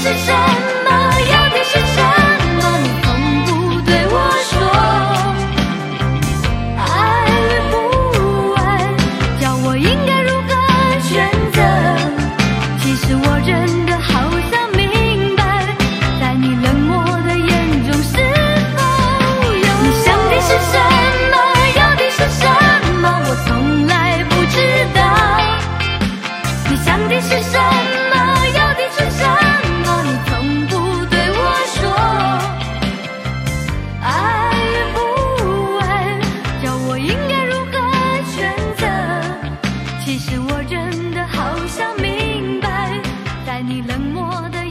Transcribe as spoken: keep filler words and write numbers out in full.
是什么？要的是什么？你从不对我说。爱与不爱，叫我应该如何选择？其实我真的好想明白，在你冷漠的眼中是否有我？你想的是什么？要的是什么？我从来不知道。你想的是什么？要的是什么？你从不对我说。爱与不爱，叫我应该如何选择？其实我真的好想明白，在你冷漠的